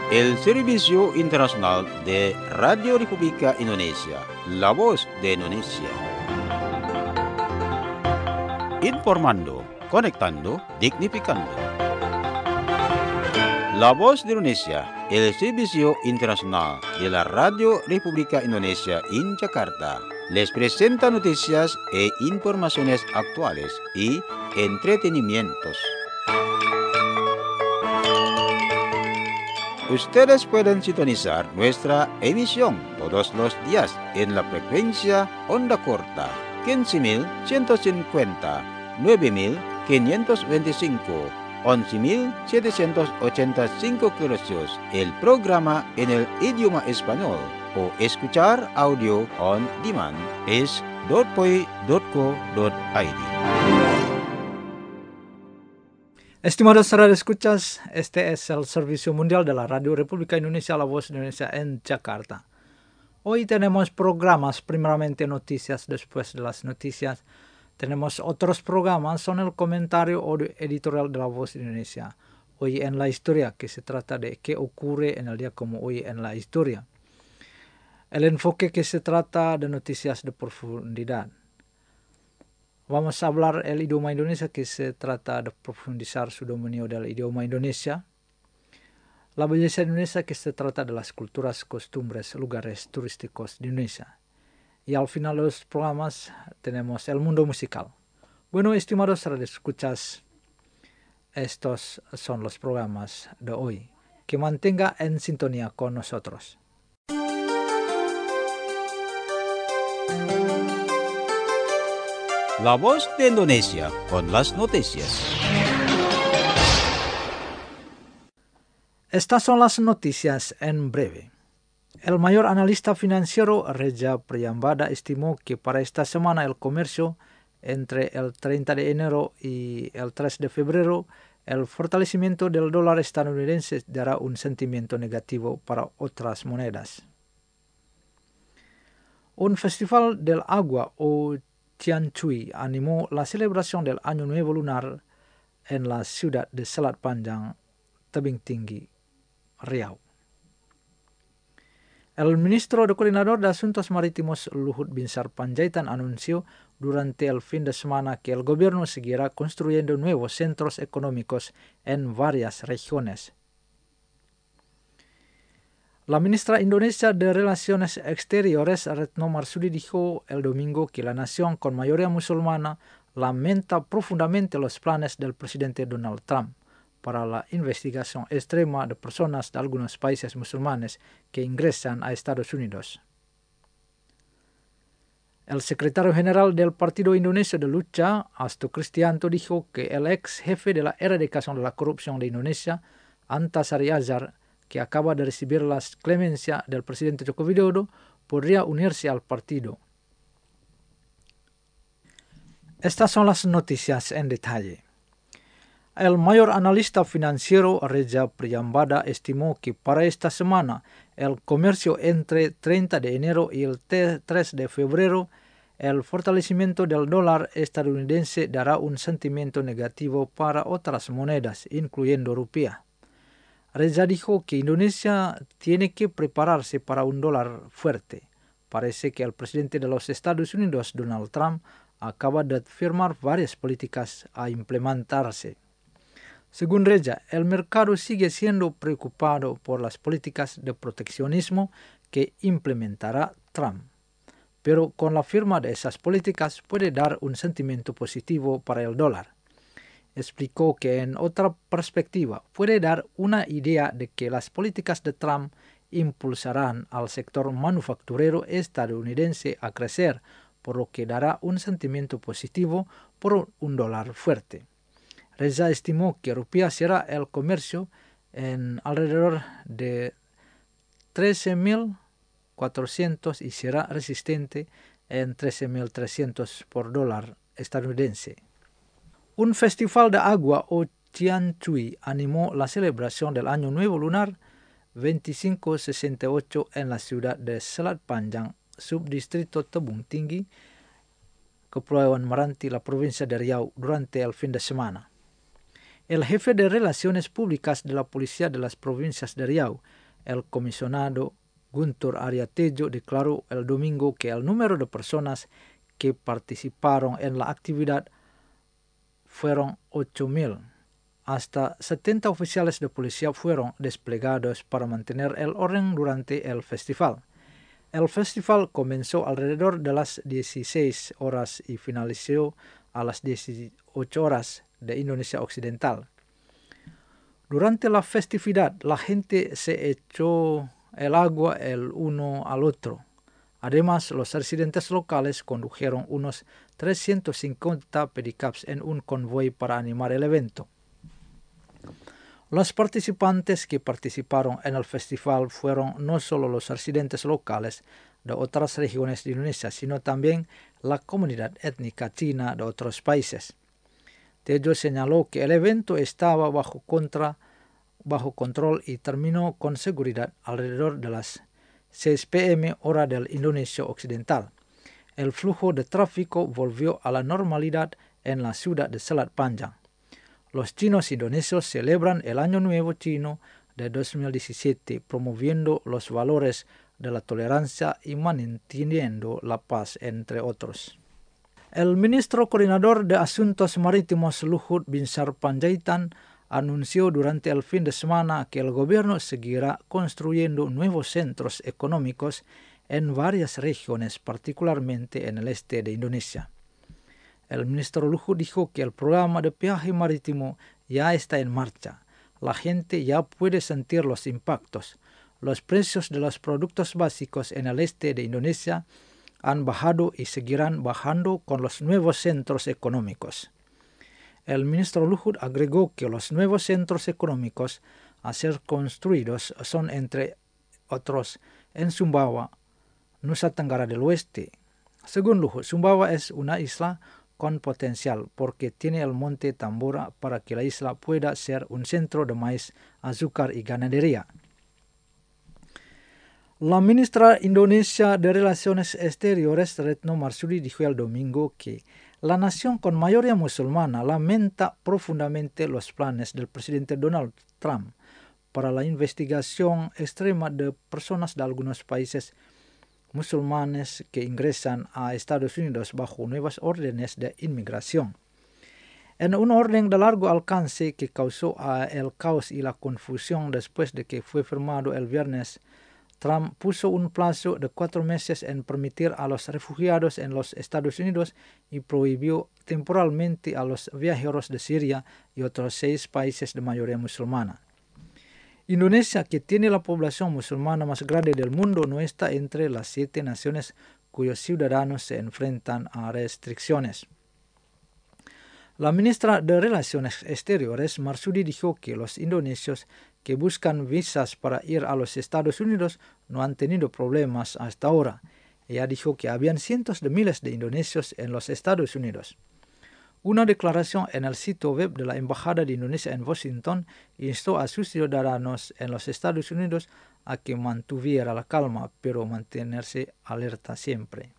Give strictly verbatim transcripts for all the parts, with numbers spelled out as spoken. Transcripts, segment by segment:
el Servicio Internacional de Radio República Indonesia, la voz de Indonesia. Informando, conectando, dignificando. La voz de Indonesia, el Servicio Internacional de la Radio República Indonesia en Jakarta, les presenta noticias e informaciones actuales y entretenimientos. Ustedes pueden sintonizar nuestra emisión todos los días en la frecuencia onda corta quince mil ciento cincuenta, nueve mil quinientos veinticinco, once mil setecientos ochenta y cinco kHz, el programa en el idioma español, o escuchar audio on demand es dot poi dot co dot i d. Estimados radioescuchas, este es el Servicio Mundial de la Radio República Indonesia, la voz de Indonesia en Jakarta. Hoy tenemos programas, primeramente noticias, después de las noticias tenemos otros programas, son el comentario o editorial de la voz de Indonesia. Hoy en la historia, que se trata de qué ocurre en el día como hoy en la historia. El enfoque, que se trata de noticias de profundidad. Vamos a hablar el idioma Indonesia, que se trata de profundizar su dominio del idioma Indonesia. La belleza de Indonesia, que se trata de las culturas, costumbres, lugares turísticos de Indonesia. Y al final de los programas tenemos el mundo musical. Bueno, estimados radioescuchas, estos son los programas de hoy. Que mantenga en sintonía con nosotros. La voz de Indonesia con las noticias. Estas son las noticias en breve. El mayor analista financiero, Reza Priyambada, estimó que para esta semana el comercio entre el treinta de enero y el tres de febrero, el fortalecimiento del dólar estadounidense dará un sentimiento negativo para otras monedas. Un festival del agua o Tian Chui animó la celebración del Año Nuevo Lunar en la ciudad de Selat Panjang, Tebing Tinggi, Riau. El ministro de Coordinador de Asuntos Marítimos Luhut Binsar Panjaitan anunció durante el fin de semana que el gobierno seguirá construyendo nuevos centros económicos en varias regiones. La ministra Indonesia de Relaciones Exteriores, Retno Marsudi, dijo el domingo que la nación con mayoría musulmana lamenta profundamente los planes del presidente Donald Trump para la investigación extrema de personas de algunos países musulmanes que ingresan a Estados Unidos. El secretario general del Partido Indonesia de Lucha, Hasto Kristianto, dijo que el ex jefe de la erradicación de la corrupción de Indonesia, Antasari Azhar, que acaba de recibir la clemencia del presidente Joko Widodo, podría unirse al partido. Estas son las noticias en detalle. El mayor analista financiero, Reza Priyambada, estimó que para esta semana el comercio entre treinta de enero y el tres de febrero, el fortalecimiento del dólar estadounidense dará un sentimiento negativo para otras monedas, incluyendo rupiah. Reza dijo que Indonesia tiene que prepararse para un dólar fuerte. Parece que el presidente de los Estados Unidos, Donald Trump, acaba de firmar varias políticas a implementarse. Según Reza, el mercado sigue siendo preocupado por las políticas de proteccionismo que implementará Trump, pero con la firma de esas políticas puede dar un sentimiento positivo para el dólar. Explicó que en otra perspectiva puede dar una idea de que las políticas de Trump impulsarán al sector manufacturero estadounidense a crecer, por lo que dará un sentimiento positivo por un dólar fuerte. Reza estimó que rupiah será el comercio en alrededor de trece mil cuatrocientos y será resistente en trece mil trescientos por dólar estadounidense. Un festival de agua o Tian Chui animó la celebración del Año Nuevo Lunar veinticinco sesenta y ocho en la ciudad de Selat Panjang, subdistrito Tebing Tinggi, Kepulauan Meranti, la provincia de Riau, durante el fin de semana. El jefe de Relaciones Públicas de la Policía de las Provincias de Riau, el comisionado Guntur Ariatejo declaró el domingo que el número de personas que participaron en la actividad fueron ocho mil. Hasta setenta oficiales de policía fueron desplegados para mantener el orden durante el festival. El festival comenzó alrededor de las dieciséis horas y finalizó a las dieciocho horas de Indonesia Occidental. Durante la festividad, la gente se echó el agua el uno al otro. Además, los residentes locales condujeron unos trescientos cincuenta pedicabs en un convoy para animar el evento. Los participantes que participaron en el festival fueron no solo los residentes locales de otras regiones de Indonesia, sino también la comunidad étnica china de otros países. Tejo señaló que el evento estaba bajo, contra, bajo control y terminó con seguridad alrededor de las seis p m hora del Indonesia Occidental. El flujo de tráfico volvió a la normalidad en la ciudad de Selat Panjang. Los chinos indonesios celebran el Año Nuevo Chino de dos mil diecisiete, promoviendo los valores de la tolerancia y manteniendo la paz, entre otros. El ministro coordinador de Asuntos Marítimos Luhut Binsar Panjaitan anunció durante el fin de semana que el gobierno seguirá construyendo nuevos centros económicos en varias regiones, particularmente en el este de Indonesia. El ministro Luhut dijo que el programa de peaje marítimo ya está en marcha. La gente ya puede sentir los impactos. Los precios de los productos básicos en el este de Indonesia han bajado y seguirán bajando con los nuevos centros económicos. El ministro Luhut agregó que los nuevos centros económicos a ser construidos son, entre otros, en Sumbawa, Nusa Tenggara del Oeste. Según Luhut, Sumbawa es una isla con potencial porque tiene el monte Tambora para que la isla pueda ser un centro de maíz, azúcar y ganadería. La ministra Indonesia de Relaciones Exteriores, Retno Marsudi, dijo el domingo que la nación con mayoría musulmana lamenta profundamente los planes del presidente Donald Trump para la investigación extrema de personas de algunos países musulmanes que ingresan a Estados Unidos bajo nuevas órdenes de inmigración. En un orden de largo alcance que causó el caos y la confusión después de que fue firmado el viernes, Trump puso un plazo de cuatro meses en permitir a los refugiados en los Estados Unidos y prohibió temporalmente a los viajeros de Siria y otros seis países de mayoría musulmana. Indonesia, que tiene la población musulmana más grande del mundo, no está entre las siete naciones cuyos ciudadanos se enfrentan a restricciones. La ministra de Relaciones Exteriores, Marsudi, dijo que los indonesios que buscan visas para ir a los Estados Unidos no han tenido problemas hasta ahora. Ella dijo que habían cientos de miles de indonesios en los Estados Unidos. Una declaración en el sitio web de la Embajada de Indonesia en Washington instó a sus ciudadanos en los Estados Unidos a que mantuviera la calma, pero mantenerse alerta siempre.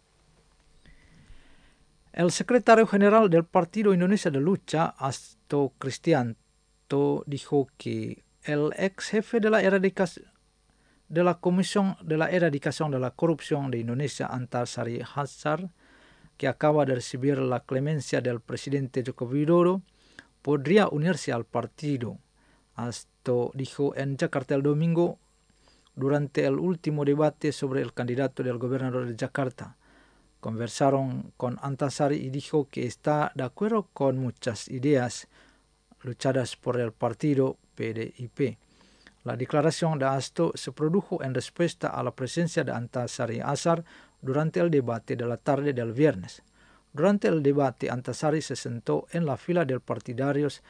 El secretario general del Partido Indonesia de Lucha, Hasto Kristianto, dijo que el ex jefe de la erradicación de la Comisión de la Erradicación de la Corrupción de Indonesia, Antasari Hazar, que acaba de recibir la clemencia del presidente Joko Widodo, podría unirse al partido. Hasto dijo en Jakarta el domingo durante el último debate sobre el candidato del gobernador de Jakarta. Conversaron con Antasari y dijo que está de acuerdo con muchas ideas luchadas por el partido P D I P. La declaración de Hasto se produjo en respuesta a la presencia de Antasari Azhar durante el debate de la tarde del viernes. Durante el debate, Antasari se sentó en la fila de partidarios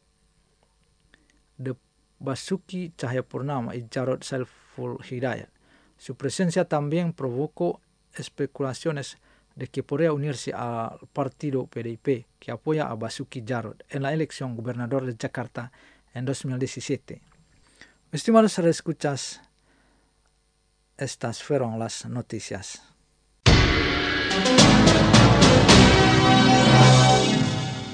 de Basuki Cahayapurnama y Jarod Saiful Hidayat. Su presencia también provocó especulaciones de que podría unirse al partido P D I P, que apoya a Basuki Jarod en la elección gobernador de Jakarta en dos mil diecisiete. Estimados escuchas, estas fueron las noticias.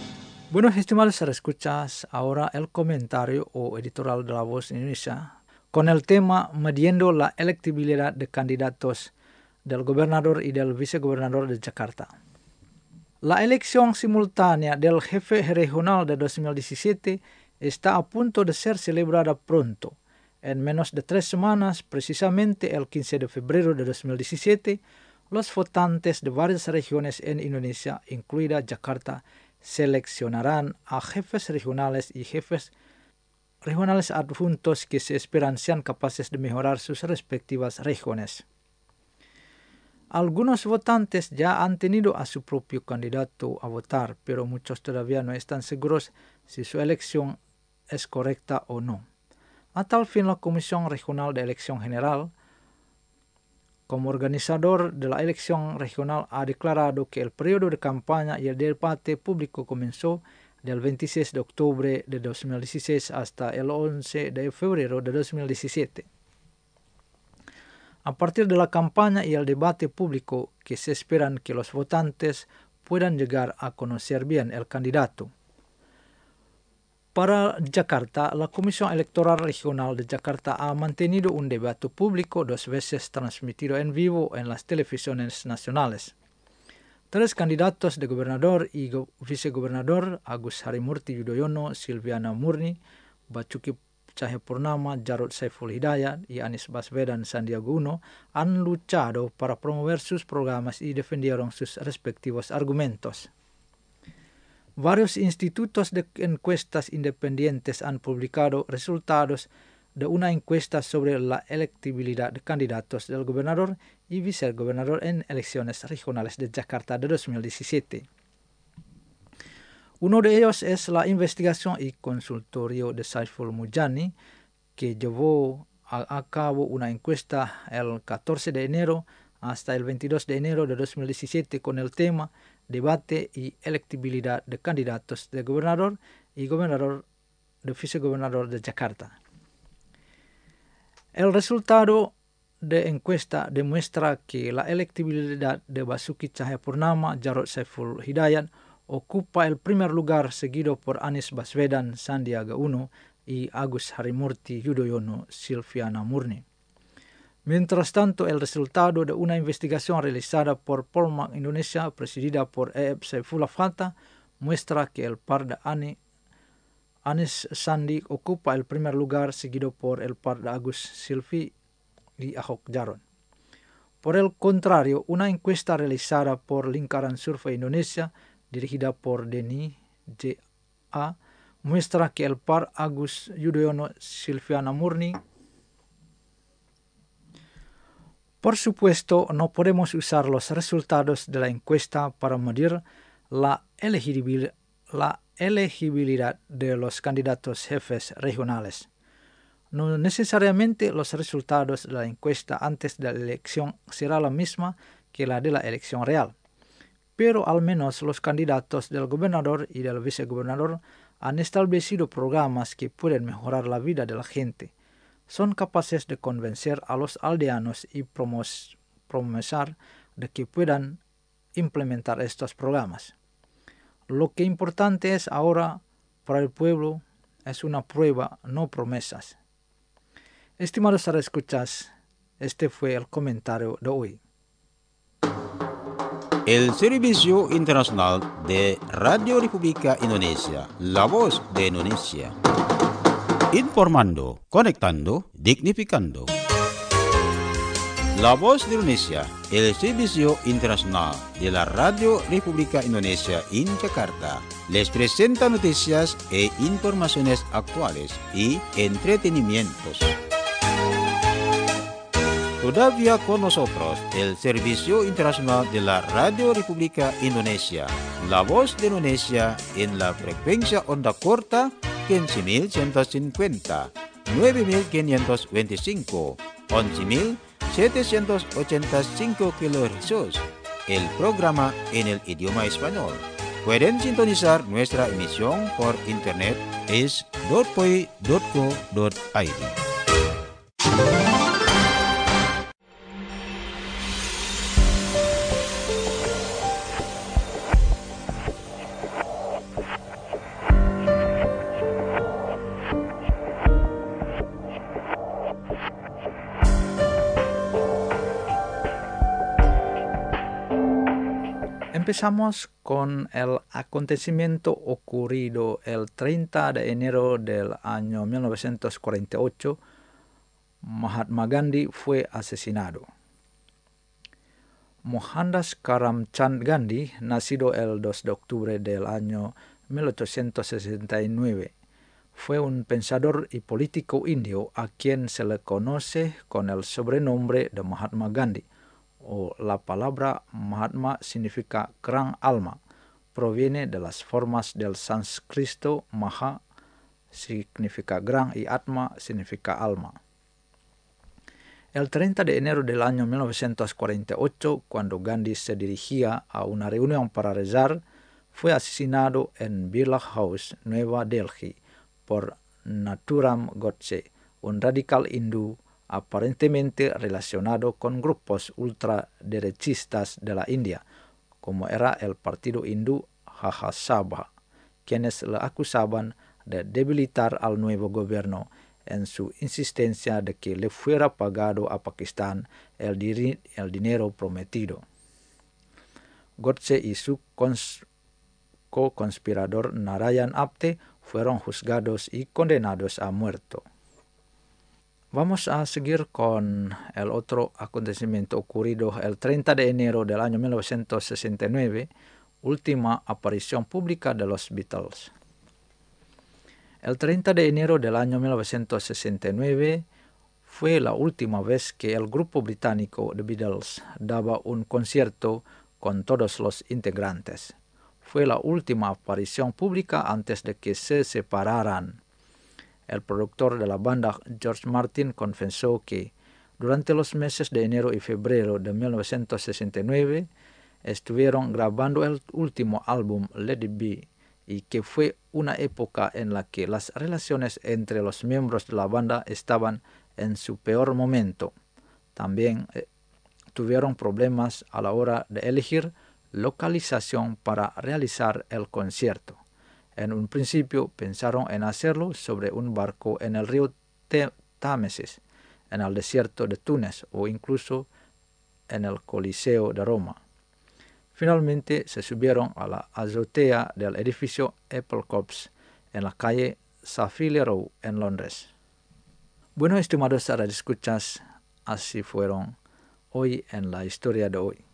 Bueno, estimados escuchas, ahora el comentario o editorial de La Voz Indonesia con el tema Midiendo la electibilidad de candidatos del gobernador y del vicegobernador de Jakarta. La elección simultánea del jefe regional de dos mil diecisiete está a punto de ser celebrada pronto. En menos de tres semanas, precisamente el quince de febrero de dos mil diecisiete, los votantes de varias regiones en Indonesia, incluida Jakarta, seleccionarán a jefes regionales y jefes regionales adjuntos que se esperan sean capaces de mejorar sus respectivas regiones. Algunos votantes ya han tenido a su propio candidato a votar, pero muchos todavía no están seguros si su elección es correcta o no. A tal fin, la Comisión Regional de Elección General, como organizador de la elección regional, ha declarado que el periodo de campaña y el debate público comenzó del veintiséis de octubre de dos mil dieciséis hasta el once de febrero de dos mil diecisiete. A partir de la campaña y el debate público, que se esperan que los votantes puedan llegar a conocer bien el candidato. Para Jakarta, la Comisión Electoral Regional de Jakarta ha mantenido un debate público dos veces transmitido en vivo en las televisiones nacionales. Tres candidatos de gobernador y go- vicegobernador, Agus Harimurti Yudhoyono, Silviana Murni, Basuki Cahayapurnama, Jarod Saiful Hidayat y Anies Baswedan Sandiaga Uno, han luchado para promover sus programas y defendieron sus respectivos argumentos. Varios institutos de encuestas independientes han publicado resultados de una encuesta sobre la electibilidad de candidatos del gobernador y vicegobernador en elecciones regionales de Jakarta de dos mil diecisiete. Uno de ellos es la investigación y consultorio de Saiful Mujani, que llevó a, a cabo una encuesta el catorce de enero hasta el veintidós de enero de dos mil diecisiete con el tema Debate y electibilidad de candidatos de gobernador y gobernador de vicegobernador de Jakarta. El resultado de encuesta demuestra que la electibilidad de Basuki Cahayapurnama, Jarod Saiful Hidayat ocupa el primer lugar, seguido por Anies Baswedan Sandiaga Uno y Agus Harimurti Yudhoyono Silviana Murni. Mientras tanto, el resultado de una investigación realizada por Polmark Indonesia, presidida por E F Saifullah Fatta, muestra que el par de Ani, Anies Sandi ocupa el primer lugar, seguido por el par de Agus Silvi y Ahok Jarot. Por el contrario, una encuesta realizada por Lingkaran Survei Indonesia, dirigida por Denny J A, muestra que el par Agus Yudhoyono Silviana Murni. Por supuesto, no podemos usar los resultados de la encuesta para medir la elegibilidad, la elegibilidad de los candidatos jefes regionales. No necesariamente los resultados de la encuesta antes de la elección será la misma que la de la elección real, pero al menos los candidatos del gobernador y del vicegobernador han establecido programas que pueden mejorar la vida de la gente. Son capaces de convencer a los aldeanos y promos, promesar de que puedan implementar estos programas. Lo que importante es ahora para el pueblo es una prueba, no promesas. Estimados escuchas, este fue el comentario de hoy. El Servicio Internacional de Radio República Indonesia, la voz de Indonesia. Informando, conectando, dignificando. La Voz de Indonesia, el Servicio Internacional de la Radio República Indonesia en Jakarta, les presenta noticias e informaciones actuales y entretenimientos. Todavía con nosotros el Servicio Internacional de la Radio República Indonesia, la Voz de Indonesia en la frecuencia onda corta quince mil ciento cincuenta, nueve mil quinientos veinticinco, once mil setecientos ochenta y cinco kilohercios. El programa en el idioma español. Pueden sintonizar nuestra emisión por internet es dot p o i dot co dot i d. empezamos con el acontecimiento ocurrido el treinta de enero del año mil novecientos cuarenta y ocho. Mahatma Gandhi fue asesinado. Mohandas Karamchand Gandhi, nacido el dos de octubre del año mil ochocientos sesenta y nueve, fue un pensador y político indio a quien se le conoce con el sobrenombre de Mahatma Gandhi, o la palabra Mahatma significa gran alma, proviene de las formas del sánscrito Maha significa gran y Atma significa alma. El treinta de enero del año mil novecientos cuarenta y ocho, cuando Gandhi se dirigía a una reunión para rezar, fue asesinado en Birla House, Nueva Delhi, por Nathuram Godse, un radical hindú aparentemente relacionado con grupos ultraderechistas de la India, como era el partido hindú Rajya quienes le acusaban de debilitar al nuevo gobierno en su insistencia de que le fuera pagado a Pakistán el, dir- el dinero prometido. Godse y su cons- co-conspirador Narayan Apte fueron juzgados y condenados a muerte. Vamos a seguir con el otro acontecimiento ocurrido el treinta de enero del año mil novecientos sesenta y nueve, última aparición pública de los Beatles. El treinta de enero del año mil novecientos sesenta y nueve fue la última vez que el grupo británico The Beatles daba un concierto con todos los integrantes. Fue la última aparición pública antes de que se separaran. El productor de la banda, George Martin, confesó que durante los meses de enero y febrero de mil novecientos sesenta y nueve estuvieron grabando el último álbum Let It Be, y que fue una época en la que las relaciones entre los miembros de la banda estaban en su peor momento. También eh, tuvieron problemas a la hora de elegir localización para realizar el concierto. En un principio pensaron en hacerlo sobre un barco en el río Támesis, en el desierto de Túnez o incluso en el Coliseo de Roma. Finalmente se subieron a la azotea del edificio Apple Corps en la calle Savile Row en Londres. Bueno, estimados radioescuchas, así fueron hoy en la historia de hoy.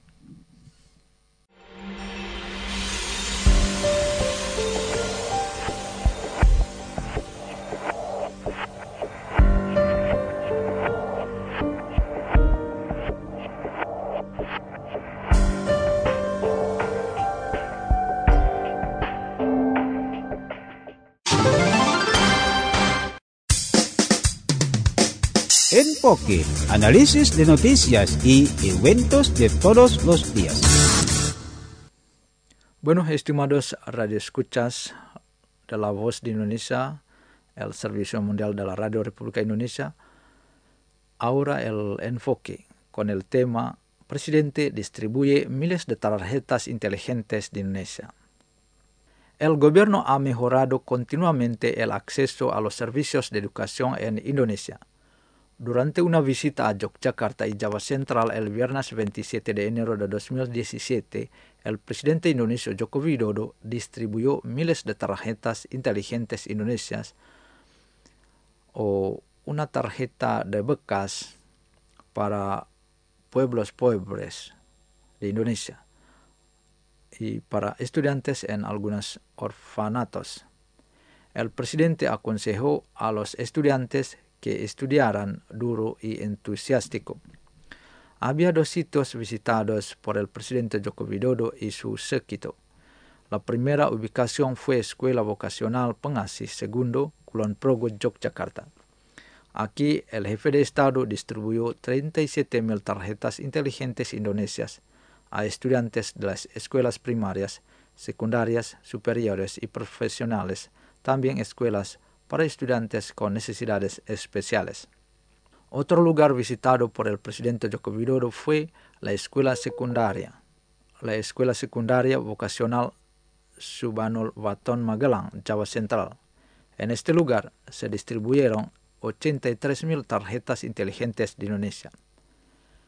Enfoque, análisis de noticias y eventos de todos los días. Bueno, estimados radioescuchas de La Voz de Indonesia, el Servicio Mundial de la Radio República Indonesia, ahora el enfoque con el tema Presidente distribuye miles de tarjetas inteligentes de Indonesia. El gobierno ha mejorado continuamente el acceso a los servicios de educación en Indonesia. Durante una visita a Yogyakarta y Java Central el viernes veintisiete de enero de dos mil diecisiete, el presidente indonesio Joko Widodo distribuyó miles de tarjetas inteligentes indonesias o una tarjeta de bekas para pueblos pobres de Indonesia y para estudiantes en algunos orfanatos. El presidente aconsejó a los estudiantes que estudiaran duro y entusiástico. Había dos sitios visitados por el presidente Joko Widodo y su séquito. La primera ubicación fue Escuela Vocacional Pengasih Segundo, Kulon Progo, Yogyakarta. Aquí el jefe de Estado distribuyó treinta y siete mil tarjetas inteligentes indonesias a estudiantes de las escuelas primarias, secundarias, superiores y profesionales, también escuelas para estudiantes con necesidades especiales. Otro lugar visitado por el presidente Joko Widodo fue la escuela secundaria, la escuela secundaria vocacional Subhanul Waton Magelang, Java Central. En este lugar se distribuyeron ochenta y tres mil tarjetas inteligentes de Indonesia.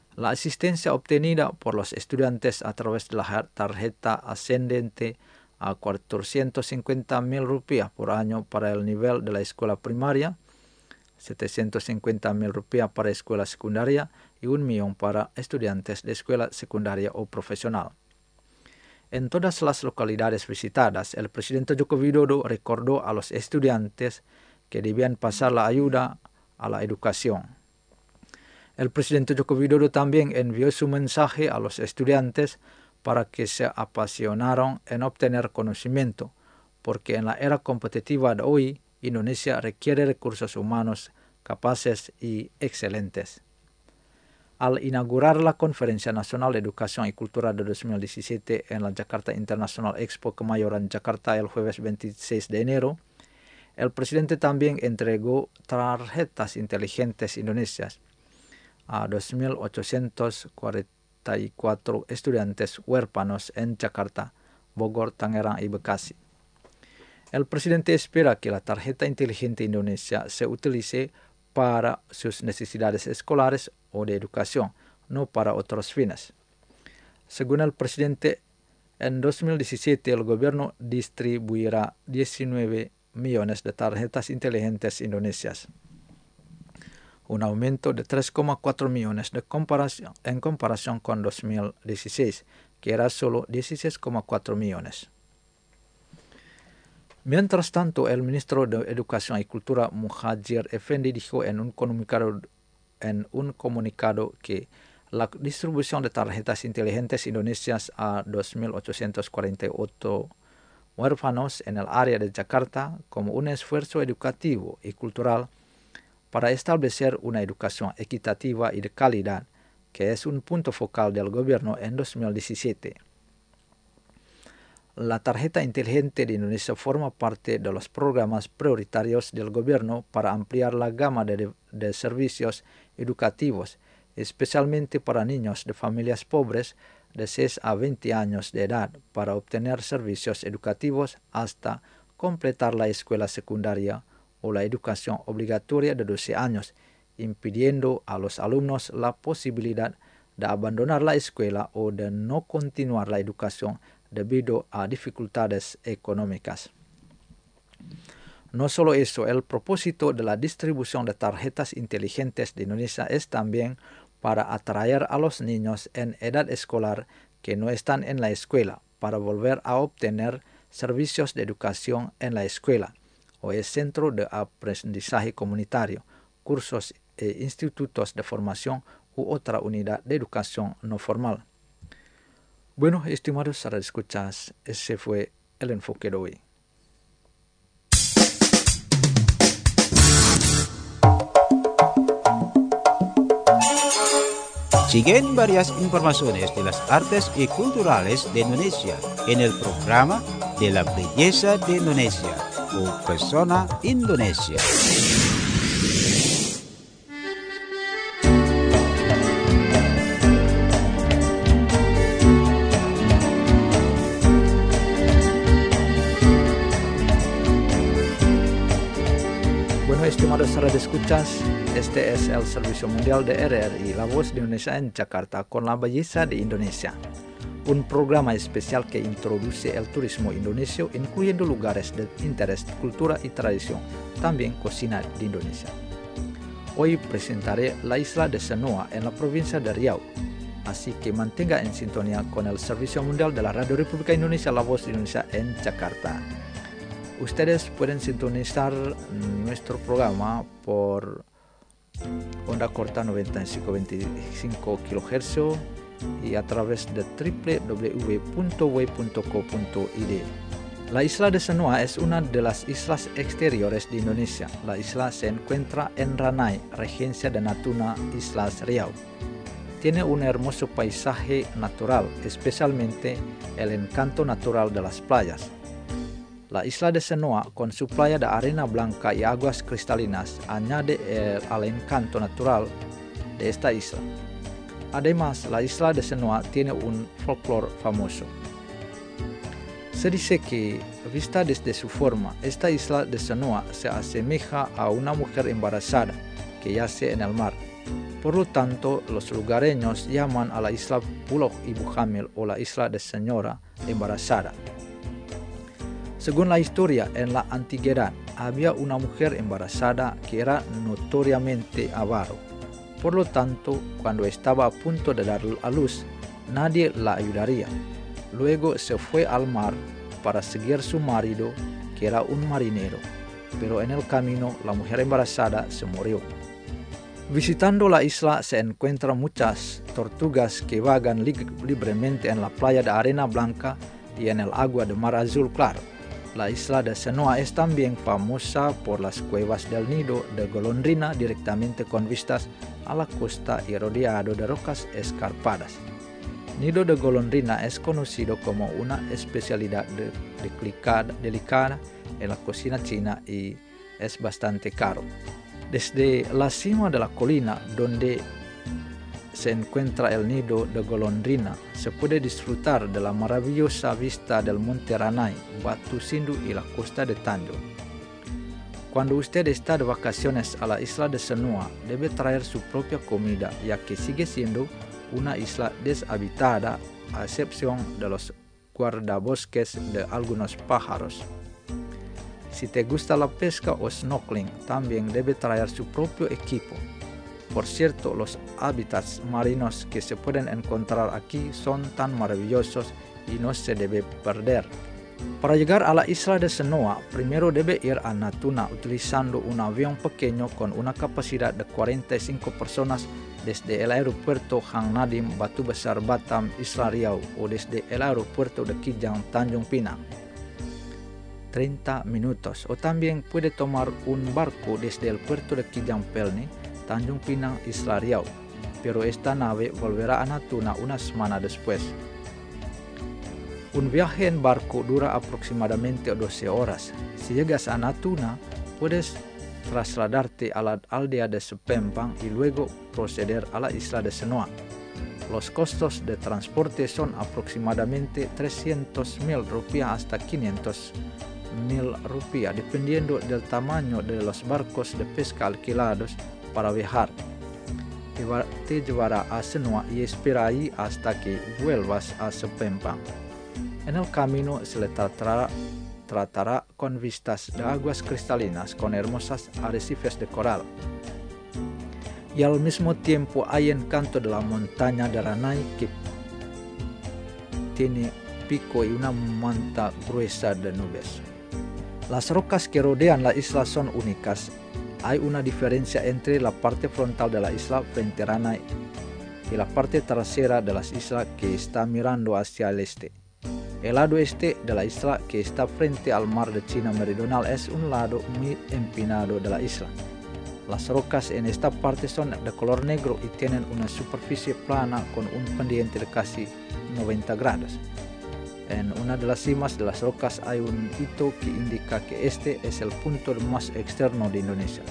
La asistencia obtenida por los estudiantes a través de la tarjeta ascendente a cuatrocientos cincuenta mil rupias por año para el nivel de la escuela primaria, setecientos cincuenta mil rupias para escuela secundaria y un millón para estudiantes de escuela secundaria o profesional. En todas las localidades visitadas, el presidente Joko Widodo recordó a los estudiantes que debían pasar la ayuda a la educación. El presidente Joko Widodo también envió su mensaje a los estudiantes para que se apasionaran en obtener conocimiento, porque en la era competitiva de hoy, Indonesia requiere recursos humanos capaces y excelentes. Al inaugurar la Conferencia Nacional de Educación y Cultura de dos mil diecisiete en la Jakarta International Expo Kemayoran, Jakarta, el jueves veintiséis de enero, el presidente también entregó tarjetas inteligentes indonesias a dos mil ochocientos cuarenta y cuatro estudiantes huérfanos en Jakarta, Bogor, Tangerang y Bekasi. El presidente espera que la tarjeta inteligente Indonesia se utilice para sus necesidades escolares o de educación, no para otros fines. Según el presidente, en dos mil diecisiete el gobierno distribuirá diecinueve millones de tarjetas inteligentes indonesias, un aumento de tres coma cuatro millones de comparación, en comparación con dos mil dieciséis, que era solo dieciséis coma cuatro millones. Mientras tanto, el ministro de Educación y Cultura Muhadjir Effendi dijo en un comunicado, en un comunicado que la distribución de tarjetas inteligentes indonesias a dos mil ochocientos cuarenta y ocho huérfanos en el área de Jakarta como un esfuerzo educativo y cultural para establecer una educación equitativa y de calidad, que es un punto focal del gobierno en dos mil diecisiete. La tarjeta inteligente de Indonesia forma parte de los programas prioritarios del gobierno para ampliar la gama de, de servicios educativos, especialmente para niños de familias pobres de seis a veinte años de edad, para obtener servicios educativos hasta completar la escuela secundaria o la educación obligatoria de doce años, impidiendo a los alumnos la posibilidad de abandonar la escuela o de no continuar la educación debido a dificultades económicas. No solo eso, el propósito de la distribución de tarjetas inteligentes de Indonesia es también para atraer a los niños en edad escolar que no están en la escuela, para volver a obtener servicios de educación en la escuela o el centro de aprendizaje comunitario, cursos e institutos de formación u otra unidad de educación no formal. Bueno, estimados radioescuchas, ese fue el enfoque de hoy. Siguen varias informaciones de las artes y culturales de Indonesia en el programa de la belleza de Indonesia o Persona Indonesia. Estimados radioescuchas, este es el Servicio Mundial de R R I, la voz de Indonesia en Jakarta, con la belleza de Indonesia. Un programa especial que introduce el turismo indonesio, incluyendo lugares de interés, cultura y tradición, también cocina de Indonesia. Hoy presentaré la isla de Sanua en la provincia de Riau, así que mantenga en sintonía con el Servicio Mundial de la Radio República Indonesia, la voz de Indonesia en Jakarta. Ustedes pueden sintonizar nuestro programa por onda corta noventa y cinco punto veinticinco kilohercios y a través de doble u doble u doble u punto w punto co punto i d. La isla de Sanua es una de las islas exteriores de Indonesia. La isla se encuentra en Ranai, regencia de Natuna, Islas Riau. Tiene un hermoso paisaje natural, especialmente el encanto natural de las playas. La isla de Sanua, con su playa de arena blanca y aguas cristalinas, añade el, al encanto natural de esta isla. Además, la isla de Sanua tiene un folclore famoso. Se dice que, vista desde su forma, esta isla de Sanua se asemeja a una mujer embarazada que yace en el mar, Por lo tanto, los lugareños llaman a la isla Pulau Ibu Hamil o la isla de Señora Embarazada. Según la historia, en la antigüedad había una mujer embarazada que era notoriamente avaro. Por lo tanto, cuando estaba a punto de dar a luz, nadie la ayudaría. Luego se fue al mar para seguir a su marido, que era un marinero, pero en el camino la mujer embarazada se murió. Visitando la isla se encuentran muchas tortugas que vagan li- libremente en la playa de arena blanca y en el agua de mar azul claro. La isla de Senoa es también famosa por las cuevas del nido de golondrina directamente con vistas a la costa y rodeado de rocas escarpadas. Nido de golondrina es conocido como una especialidad de- delicada, delicada en la cocina china y es bastante caro. Desde la cima de la colina donde se encuentra el nido de golondrina, se puede disfrutar de la maravillosa vista del Monte Ranai, Batu Sindu y la costa de Tanjung. Cuando usted está de vacaciones a la isla de Senoa, debe traer su propia comida, ya que sigue siendo una isla deshabitada, a excepción de los guardabosques de algunos pájaros. Si te gusta la pesca o snorkeling, también debe traer su propio equipo. Por cierto, los hábitats marinos que se pueden encontrar aquí son tan maravillosos y no se debe perder. Para llegar a la isla de Senoa, primero debe ir a Natuna utilizando un avión pequeño con una capacidad de cuarenta y cinco personas desde el aeropuerto Hang Nadim, Batu Besar, Batam, Isla Riau o desde el aeropuerto de Kijang, Tanjung Pinang. treinta minutos. O también puede tomar un barco desde el puerto de Kijang Pelni, Tanjung Pinang, Isla Riau, pero esta nave volverá a Natuna una semana después. Un viaje en barco dura aproximadamente doce horas. Si llegas a Natuna, puedes trasladarte a la aldea de Sepempang y luego proceder a la isla de Senoa. Los costos de transporte son aproximadamente trescientos mil rupiah hasta quinientos mil rupiah, dependiendo del tamaño de los barcos de pesca alquilados para viajar. Te llevará a Senoa y espera ahí hasta que vuelvas a Sepempang. En el camino se le tratará, tratará con vistas de aguas cristalinas con hermosas arrecifes de coral. Y al mismo tiempo hay encanto de la montaña de Ranai que tiene pico y una manta gruesa de nubes. Las rocas que rodean la isla son únicas. Hay una diferencia entre la parte frontal de la isla frente a Ranai y la parte trasera de la isla que está mirando hacia el este. El lado este de la isla que está frente al mar de China Meridional es un lado muy empinado de la isla. Las rocas en esta parte son de color negro y tienen una superficie plana con un pendiente de casi noventa grados. En una de las cimas de las rocas hay un hito que indica que este es el punto más externo de Indonesia.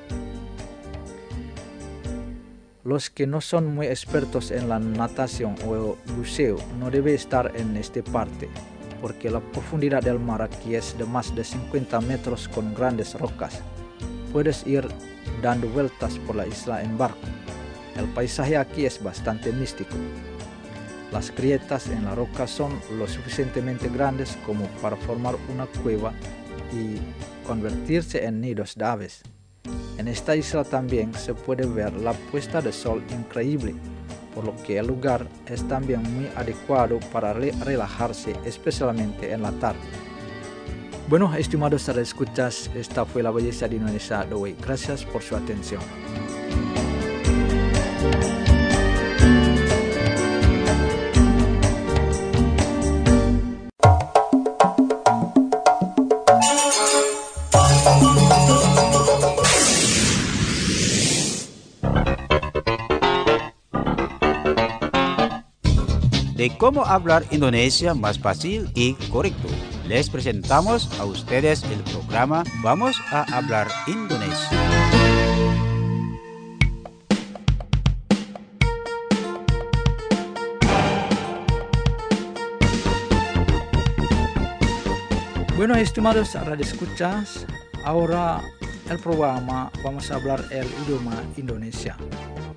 Los que no son muy expertos en la natación o buceo no deben estar en esta parte, porque la profundidad del mar aquí es de más de cincuenta metros con grandes rocas. Puedes ir dando vueltas por la isla en barco. El paisaje aquí es bastante místico. Las grietas en la roca son lo suficientemente grandes como para formar una cueva y convertirse en nidos de aves. En esta isla también se puede ver la puesta de sol increíble, por lo que el lugar es también muy adecuado para re- relajarse, especialmente en la tarde. Bueno, estimados radioescuchas, esta fue la belleza de Indonesia de hoy. Gracias por su atención. De cómo hablar Indonesia más fácil y correcto, les presentamos a ustedes el programa Vamos a hablar Indonesia. Bueno, estimados radioescuchas, ahora el programa vamos a hablar el idioma Indonesia.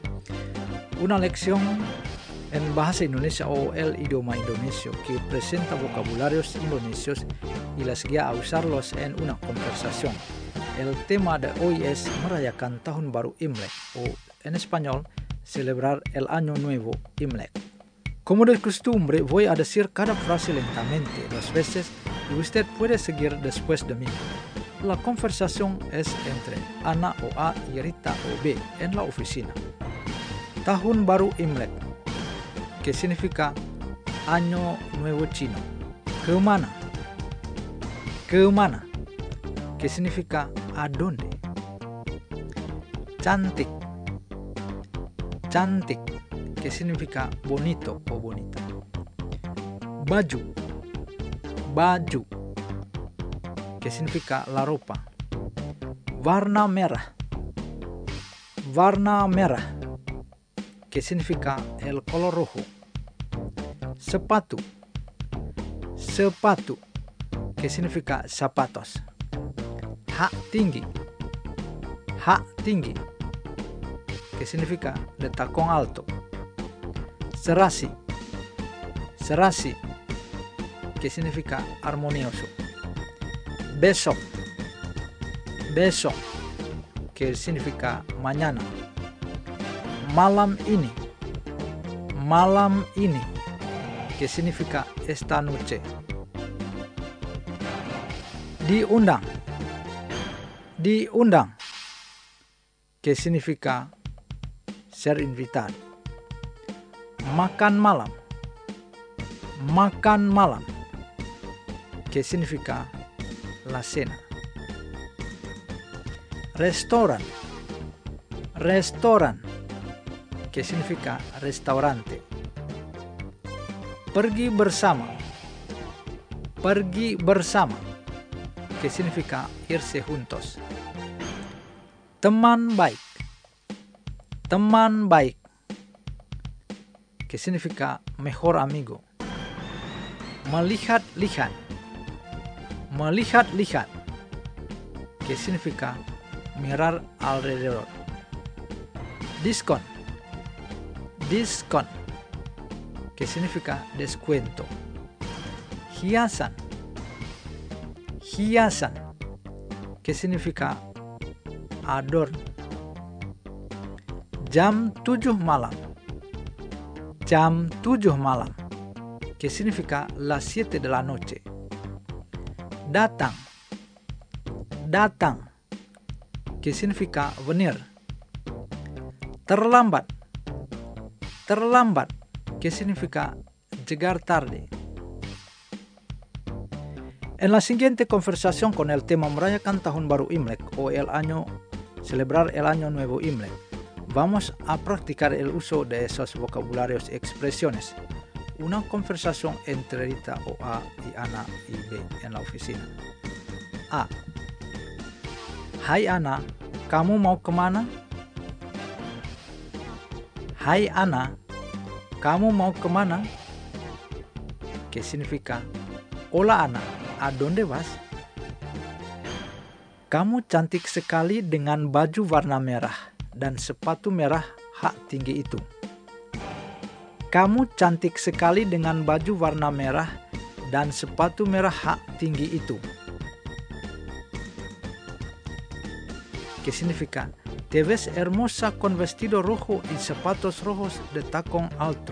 una lección en bahasa Indonesia o el idioma indonesio que presenta vocabularios indonesios y les guía a usarlos en una conversación. El tema de hoy es merayakan Tahun Baru Imlek o en español, celebrar el Año Nuevo Imlek. Como de costumbre, voy a decir cada frase lentamente dos veces y usted puede seguir después de mí. La conversación es entre Ana o A y Rita o B en la oficina. Tahun Baru Imlek, que significa Año Nuevo Chino. Kemana? Kemana? Que significa ¿a dónde? Cantik. Cantik, que significa bonito o bonita. Baju. Baju, que significa la ropa. Warna merah. Warna merah, que significa el color rojo. Sepatu. Sepatu, que significa zapatos. Hak tinggi. Hak tinggi, que significa de tacón alto. Serasi. Serasi, que significa armonioso. Besok. Besok, que significa mañana. Malam ini. Malam ini, que significa esta noche. Diundang. Diundang, que significa ser invitado. Makan malam. Makan malam, que significa la cena. Restoran. Restoran, que significa restaurante. Pergi bersama. Pergi bersama, que significa irse juntos. Teman baik. Teman baik, que significa mejor amigo. Melihat-lihat. Melihat-lihat, que significa mirar alrededor. Diskon. Diskon, que significa descuento. Hiasan. Hiasan, que significa adorno. Jam tujuh malam. Jam tujuh malam, que significa las siete de la noche. Datang. Datang, que significa venir. Terlambat. Terlambat, que significa llegar tarde. En la siguiente conversación con el tema merayakan Tahun Baru Imlek o el año celebrar el Año Nuevo Imlek, vamos a practicar el uso de esos vocabularios y expresiones. Una conversación entre Rita o A y Ana y B en la oficina. A. Hai Ana, kamu mau kemana? Hai Ana, kamu mau kemana? Que significa, hola Ana, ¿a dónde vas? Kamu cantik sekali dengan baju warna merah dan sepatu merah hak tinggi itu. Kamu cantik sekali dengan baju warna merah dan sepatu merah hak tinggi itu. Que significa, te ves hermosa con vestido rojo y zapatos rojos de tacón alto.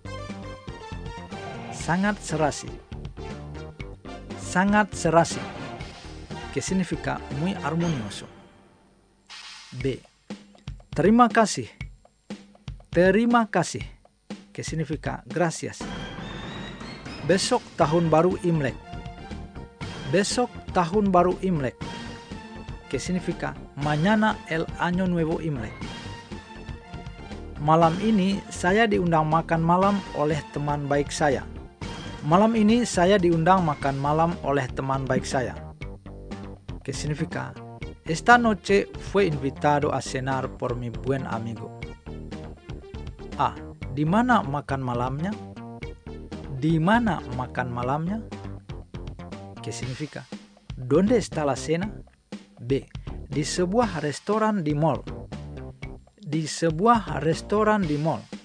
Sangat serasi. Sangat serasi, que significa muy armonioso. B. Terima kasih. Terima kasih, que significa gracias. Besok Tahun Baru Imlek. Besok Tahun Baru Imlek, que significa mañana el Año Nuevo Imlek. Malam ini saya diundang makan malam oleh teman baik saya. Malam ini saya diundang makan malam oleh teman baik saya. Que significa, esta noche fue invitado a cenar por mi buen amigo. A. Di mana makan malamnya? Di mana makan malamnya? Que significa, ¿dónde está la cena? B. Di sebuah restoran di mall. Di sebuah restoran di mall,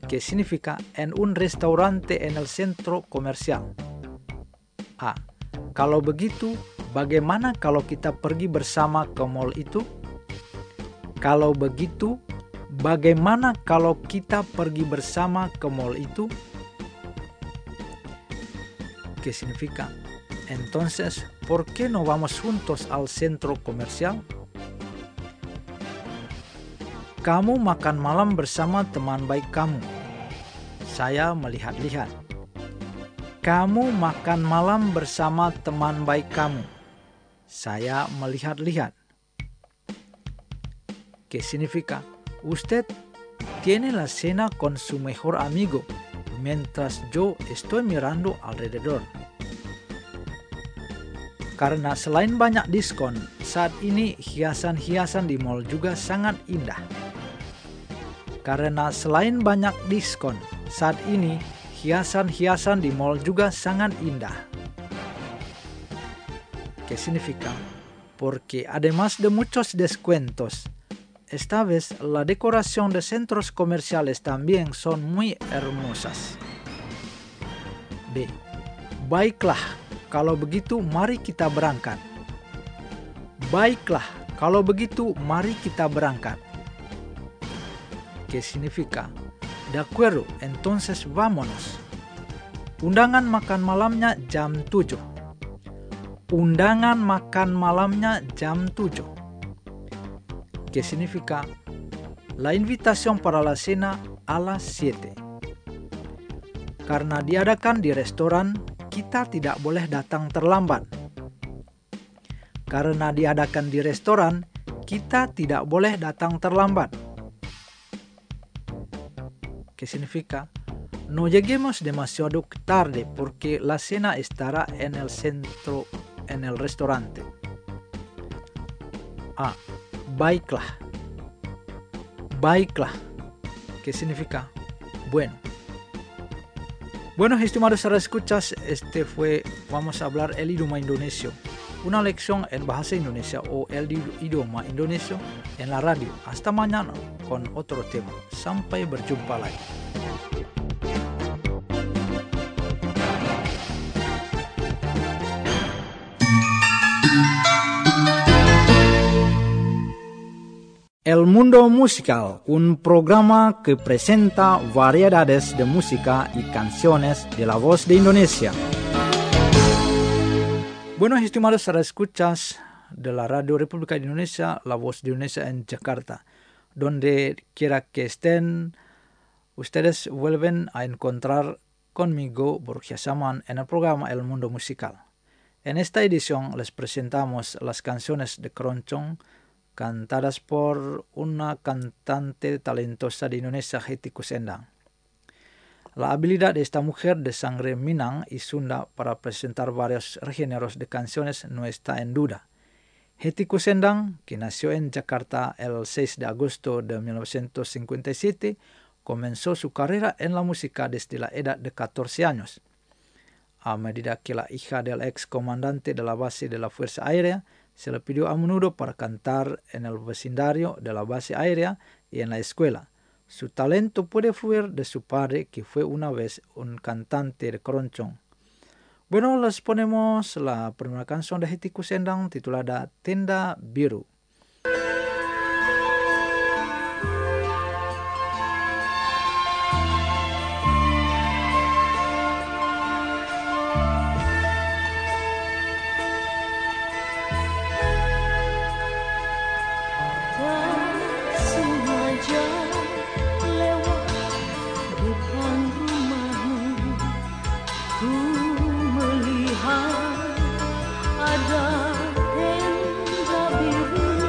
que significa en un restaurante en el centro comercial. A. Kalau begitu, bagaimana kalau kita pergi bersama ke mall itu? Kalau begitu, bagaimana kalau kita pergi bersama ke mall itu? Que significa, entonces, ¿por qué no vamos juntos al centro comercial? Kamu makan malam bersama teman baik kamu. Saya melihat-lihat. Kamu makan malam bersama teman baik kamu. Saya melihat-lihat. Que significa, usted tiene la cena con su mejor amigo, mientras yo estoy mirando alrededor. Karena selain banyak diskon, saat ini hiasan-hiasan di mall juga sangat indah. Karena selain banyak diskon, saat ini hiasan-hiasan di mall juga sangat indah. Que significa, porque además de muchos descuentos, esta vez la decoración de centros comerciales también son muy hermosas. B. Baiklah, kalau begitu mari kita berangkat. Baiklah, kalau begitu mari kita berangkat. Que significa, de acuerdo, entonces vámonos. Undangan makan malamnya jam tujuh. Undangan makan malamnya jam tujuh. Que significa, la invitación para la cena a las siete. Karena diadakan di restoran, kita tidak boleh datang terlambat. Karena diadakan di restoran, kita tidak boleh datang terlambat. Que significa, no lleguemos demasiado tarde porque la cena estará en el centro, en el restaurante. A. Baiklah. Baiklah. ¿Qué significa? Bueno. Bueno, estimados escuchas, este fue, vamos a hablar el idioma indonesio. Una lección en bahasa Indonesia o el idioma indonesio en la radio. Hasta mañana con otro tema. Sampai berjumpa lagi. El Mundo Musical, un programa que presenta variedades de música y canciones de la voz de Indonesia. Bueno, estimados escuchas de la Radio República de Indonesia, la voz de Indonesia en Jakarta, donde quiera que estén, ustedes vuelven a encontrar conmigo, Borja Saman, en el programa El Mundo Musical. En esta edición les presentamos las canciones de Keroncong, cantadas por una cantante talentosa de Indonesia, Hetty Koes Endang. La habilidad de esta mujer de sangre Minang y Sunda para presentar varios géneros de canciones no está en duda. Hetty Koes Endang, que nació en Jakarta el seis de agosto de mil novecientos cincuenta y siete, comenzó su carrera en la música desde la edad de catorce años. A medida que la hija del ex comandante de la base de la Fuerza Aérea se le pidió a menudo para cantar en el vecindario de la base aérea y en la escuela. Su talento puede fluir de su padre, que fue una vez un cantante de Keroncong. Bueno, les ponemos la primera canción de Hetty Koes Endang titulada Tenda Biru. Ada tenda biru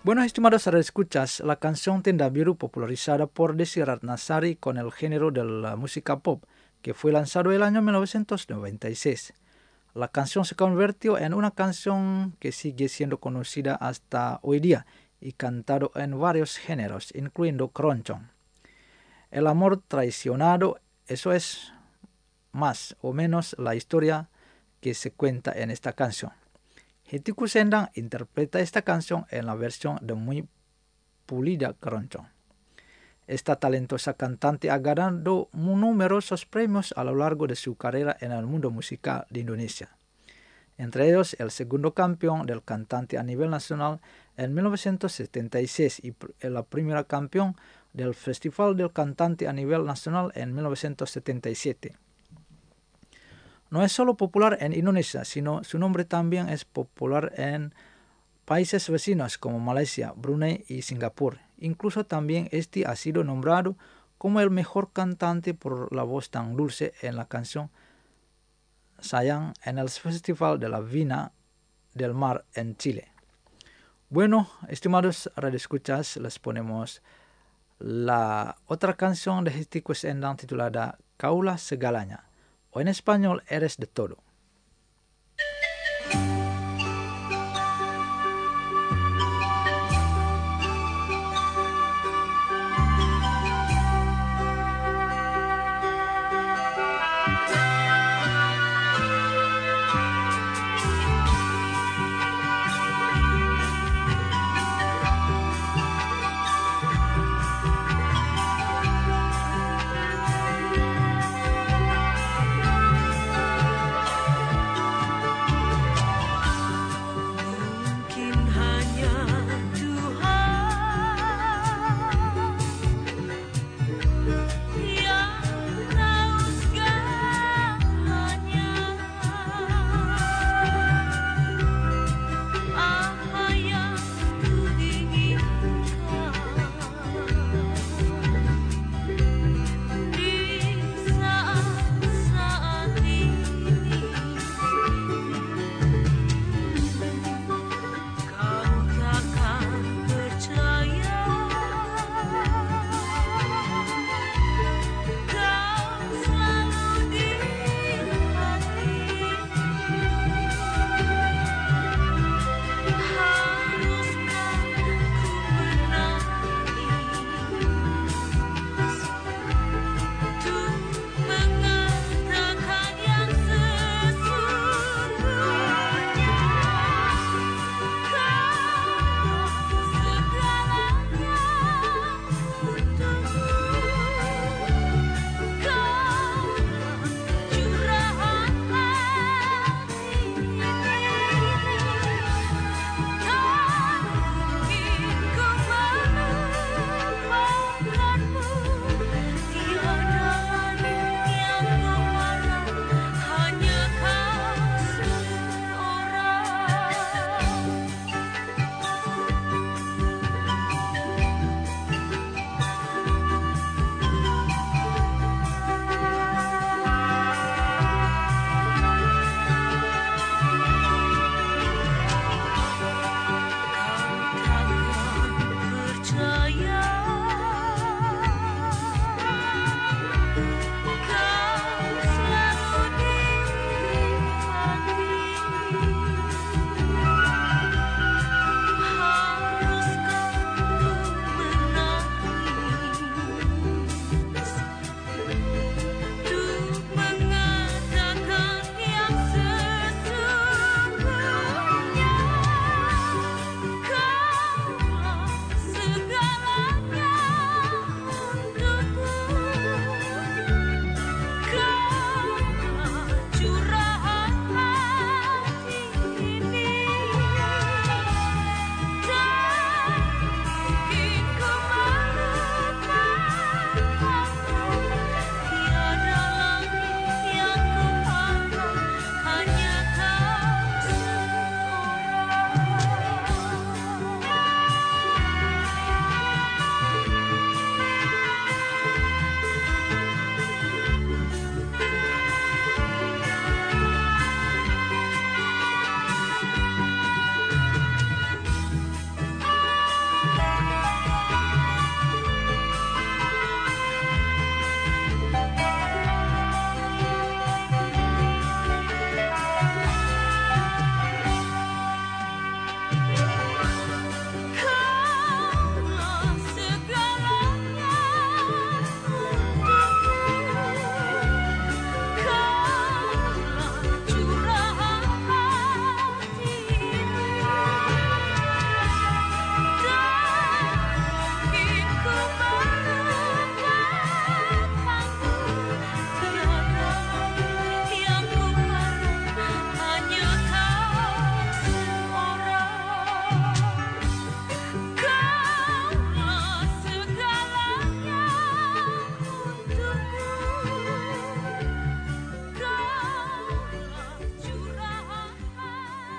Bueno, estimados escuchas, la canción Tenda Biru popularizada por Desi Ratnasari con el género de la música pop, que fue lanzado el año mil novecientos noventa y seis. La canción se convirtió en una canción que sigue siendo conocida hasta hoy día y cantado en varios géneros, incluyendo keroncong. El amor traicionado, eso es más o menos la historia que se cuenta en esta canción. Hetty Koes Endang interpreta esta canción en la versión de muy pulida keroncong. Esta talentosa cantante ha ganado numerosos premios a lo largo de su carrera en el mundo musical de Indonesia. Entre ellos, el segundo campeón del cantante a nivel nacional en mil novecientos setenta y seis y la primera campeón del Festival del Cantante a nivel nacional en mil novecientos setenta y siete. No es solo popular en Indonesia, sino su nombre también es popular en países vecinos como Malaysia, Brunei y Singapur. Incluso también este ha sido nombrado como el mejor cantante por la voz tan dulce en la canción Sayang en el Festival de la Vina del Mar en Chile. Bueno, estimados radioescuchas, les ponemos la otra canción de Hetty Koes Endang titulada Kaulah Segalanya, o en español Eres de Todo.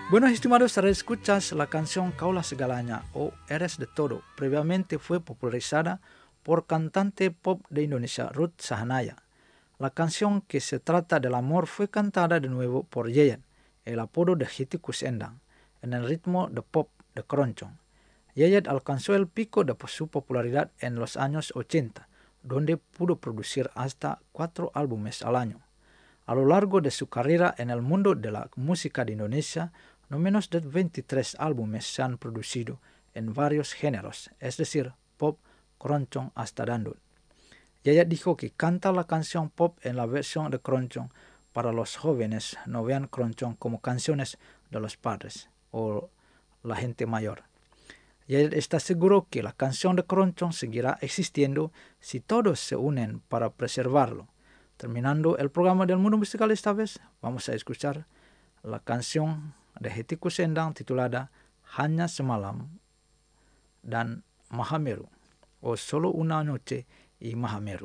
Bueno, estimados escuchas, la canción Kaulah Segalanya o Eres de Todo previamente fue popularizada por cantante pop de Indonesia Ruth Sahanaya. La canción, que se trata del amor, fue cantada de nuevo por Yayat, el apodo de Hitikus Endang, en el ritmo de pop de keroncong. Yayat alcanzó el pico de su popularidad en los años ochenta, donde pudo producir hasta cuatro álbumes al año. A lo largo de su carrera en el mundo de la música de Indonesia, no menos de veintitrés álbumes se han producido en varios géneros, es decir, pop, keroncong hasta dangdut. Yayat dijo que canta la canción pop en la versión de keroncong para los jóvenes no vean keroncong como canciones de los padres o la gente mayor. Yayat está seguro que la canción de keroncong seguirá existiendo si todos se unen para preservarlo. Terminando el programa del Mundo Musical esta vez, vamos a escuchar la canción de Hitikus Endang titulada Hanya Semalam dan Mahameru o Solo Una Noche y Mahameru.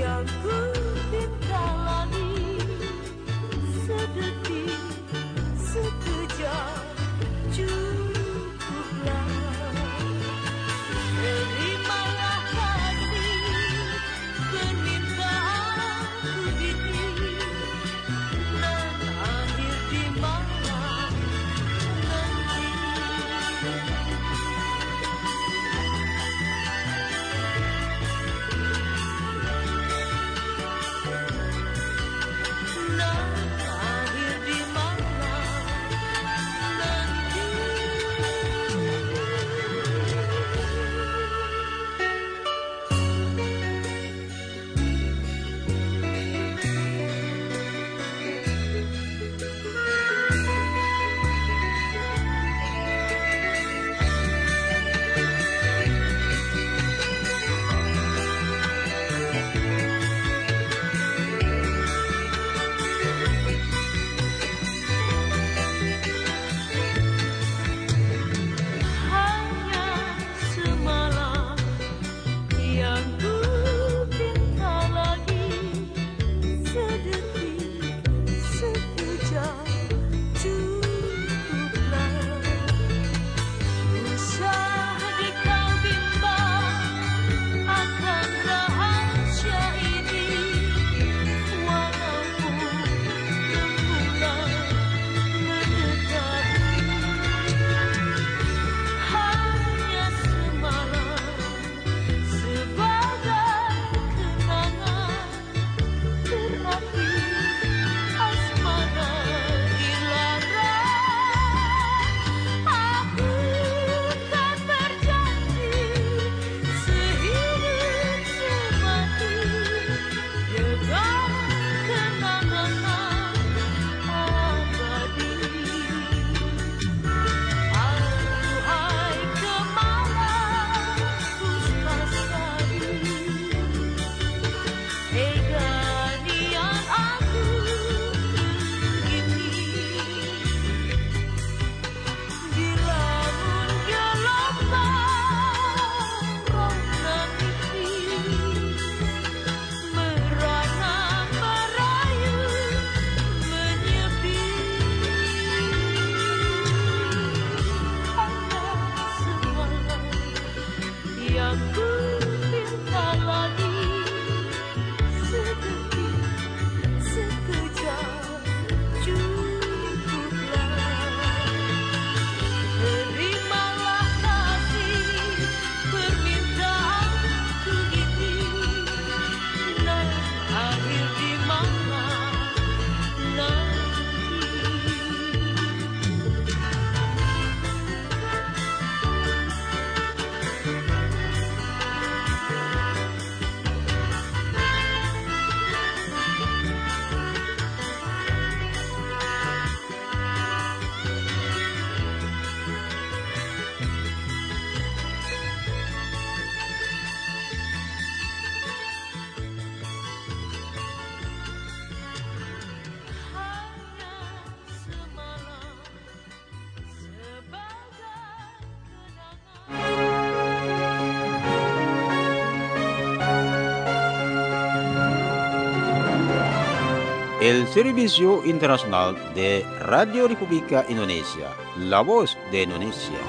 El Servicio Internacional de Radio República Indonesia, La Voz de Indonesia.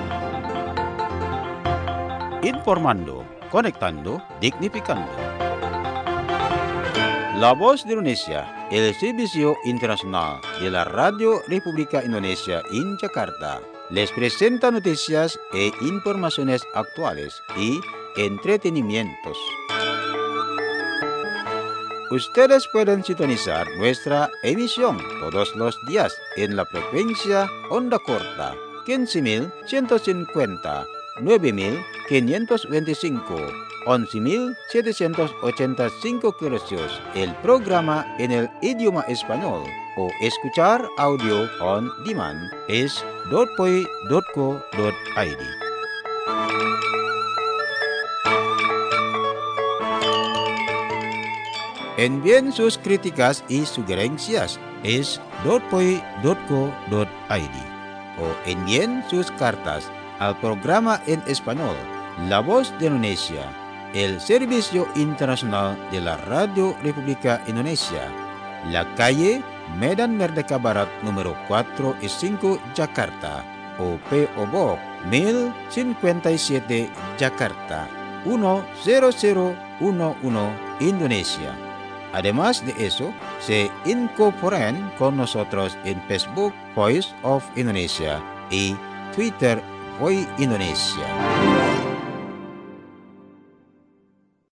Informando, conectando, dignificando. La Voz de Indonesia, el Servicio Internacional de la Radio República Indonesia en Jakarta, les presenta noticias e informaciones actuales y entretenimientos. Ustedes pueden sintonizar nuestra emisión todos los días en la frecuencia onda corta quince mil ciento cincuenta, nueve mil quinientos veinticinco, once mil setecientos ochenta y cinco kHz, el programa en el idioma español, o escuchar audio on demand es dotpoi dot co dot i d. Envíen sus críticas y sugerencias es dotpoi dot co dot i d o envíen sus cartas al programa en español La Voz de Indonesia, el Servicio Internacional de la Radio República Indonesia, la calle Medan Merdeka Barat número cuatro y cinco, Jakarta, o P O Box mil cincuenta y siete, Jakarta, uno cero cero uno uno, Indonesia. Además de eso, se incorporan con nosotros en Facebook Voice of Indonesia y Twitter Voice Indonesia.